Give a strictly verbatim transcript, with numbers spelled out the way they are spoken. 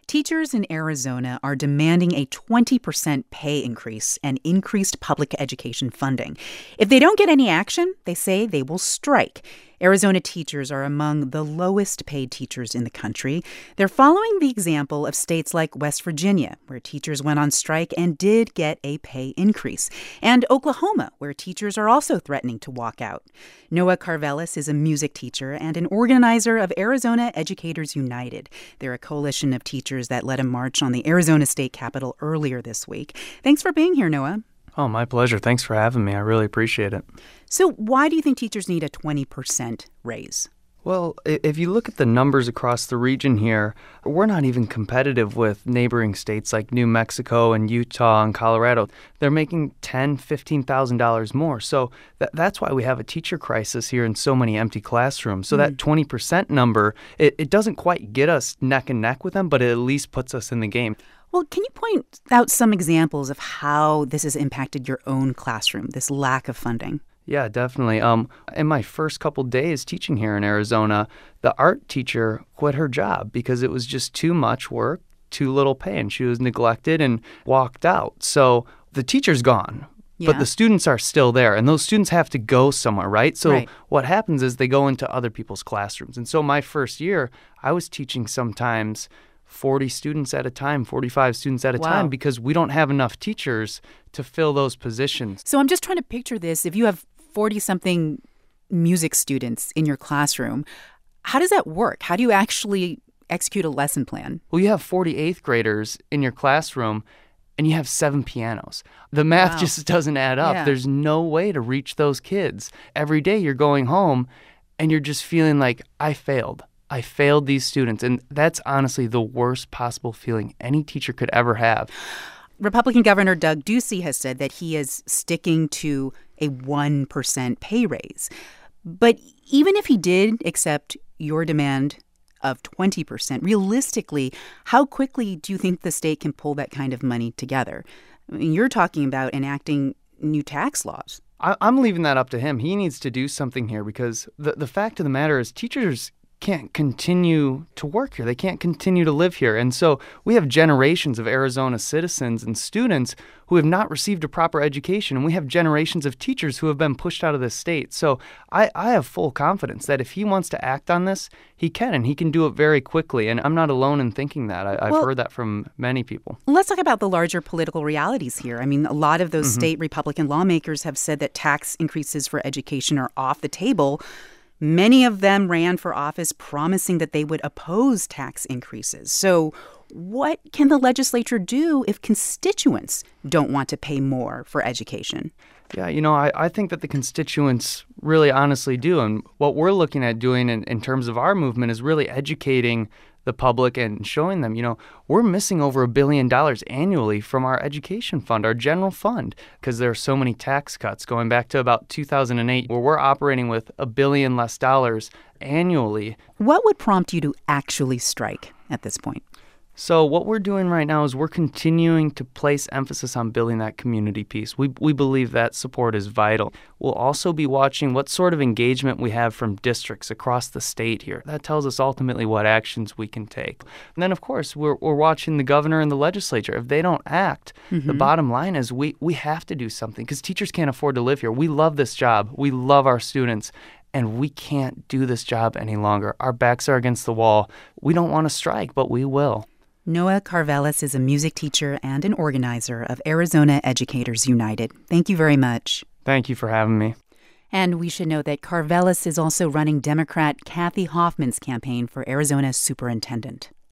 Teachers in Arizona are demanding a twenty percent pay increase and increased public education funding. If they don't get any action, they say they will strike. Arizona teachers are among the lowest paid teachers in the country. They're following the example of states like West Virginia, where teachers went on strike and did get a pay increase, and Oklahoma, where teachers are also threatening to walk out. Noah Karvelis is a music teacher and an organizer of Arizona Educators United. They're a coalition of teachers that led a march on the Arizona State Capitol earlier this week. Thanks for being here, Noah. Oh, my pleasure. Thanks for having me. I really appreciate it. So why do you think teachers need a twenty percent raise? Well, if you look at the numbers across the region here, we're not even competitive with neighboring states like New Mexico and Utah and Colorado. They're making ten thousand dollars, fifteen thousand dollars more. So that, that's why we have a teacher crisis here in so many empty classrooms. So mm. that twenty percent number, it, it doesn't quite get us neck and neck with them, but it at least puts us in the game. Well, can you point out some examples of how this has impacted your own classroom, this lack of funding? Yeah, definitely. Um, in my first couple days teaching here in Arizona, the art teacher quit her job because it was just too much work, too little pay, and she was neglected and walked out. So the teacher's gone, yeah. but the students are still there, and those students have to go somewhere, right? So right. what happens is they go into other people's classrooms. And so my first year, I was teaching sometimes forty students at a time, forty-five students at a wow. time, because we don't have enough teachers to fill those positions. So I'm just trying to picture this. If you have forty-something music students in your classroom, how does that work? How do you actually execute a lesson plan? Well, you have forty eighth graders in your classroom, and you have seven pianos. The math wow. just doesn't add up. Yeah. There's no way to reach those kids. Every day you're going home, and you're just feeling like, I failed. I failed these students. And that's honestly the worst possible feeling any teacher could ever have. Republican Governor Doug Ducey has said that he is sticking to a one percent pay raise. But even if he did accept your demand of twenty percent, realistically, how quickly do you think the state can pull that kind of money together? I mean, you're talking about enacting new tax laws. I, I'm leaving that up to him. He needs to do something here because the, the fact of the matter is teachers can't continue to work here. They can't continue to live here. And so we have generations of Arizona citizens and students who have not received a proper education. And we have generations of teachers who have been pushed out of the state. So I, I have full confidence that if he wants to act on this, he can, and he can do it very quickly. And I'm not alone in thinking that. I, I've well, heard that from many people. Let's talk about the larger political realities here. I mean, a lot of those mm-hmm. state Republican lawmakers have said that tax increases for education are off the table. Many of them ran for office promising that they would oppose tax increases. So what can the legislature do if constituents don't want to pay more for education? Yeah, you know, I, I think that the constituents really honestly do. And what we're looking at doing in, in terms of our movement is really educating the public and showing them, you know, we're missing over a billion dollars annually from our education fund, our general fund, because there are so many tax cuts going back to about two thousand eight, where we're operating with a billion less dollars annually. What would prompt you to actually strike at this point? So what we're doing right now is we're continuing to place emphasis on building that community piece. We we believe that support is vital. We'll also be watching what sort of engagement we have from districts across the state here. That tells us ultimately what actions we can take. And then, of course, we're we're watching the governor and the legislature. If they don't act, mm-hmm. the bottom line is we, we have to do something because teachers can't afford to live here. We love this job. We love our students. And we can't do this job any longer. Our backs are against the wall. We don't want to strike, but we will. Noah Karvelis is a music teacher and an organizer of Arizona Educators United. Thank you very much. Thank you for having me. And we should note that Karvelis is also running Democrat Kathy Hoffman's campaign for Arizona superintendent.